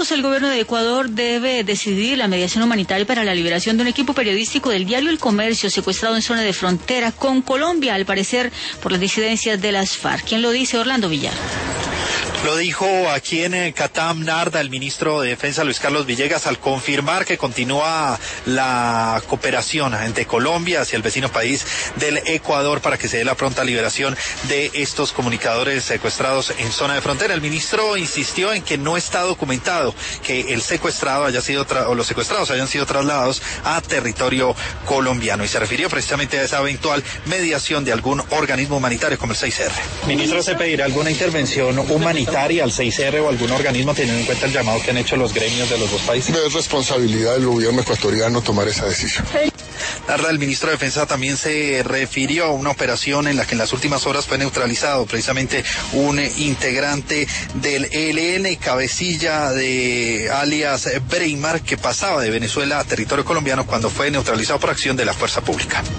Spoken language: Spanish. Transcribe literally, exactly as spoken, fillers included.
El gobierno de Ecuador debe decidir la mediación humanitaria para la liberación de un equipo periodístico del diario El Comercio secuestrado en zona de frontera con Colombia, al parecer por las disidencias de las FARC. ¿Quién lo dice? Orlando Villar. Lo dijo aquí en Catam Narda el ministro de Defensa Luis Carlos Villegas al confirmar que continúa la cooperación entre Colombia hacia el vecino país del Ecuador para que se dé la pronta liberación de estos comunicadores secuestrados en zona de frontera. El ministro insistió en que no está documentado que el secuestrado haya sido tra- o los secuestrados hayan sido trasladados a territorio colombiano y se refirió precisamente a esa eventual mediación de algún organismo humanitario como el seis erre. Ministro, ¿se pedirá alguna intervención humanitaria al seis erre o algún organismo teniendo en cuenta el llamado que han hecho los gremios de los dos países? Es responsabilidad del gobierno ecuatoriano tomar esa decisión. Narda, el ministro de Defensa también se refirió a una operación en la que en las últimas horas fue neutralizado precisamente un integrante del E L N, cabecilla de alias Breimar, que pasaba de Venezuela a territorio colombiano cuando fue neutralizado por acción de la fuerza pública.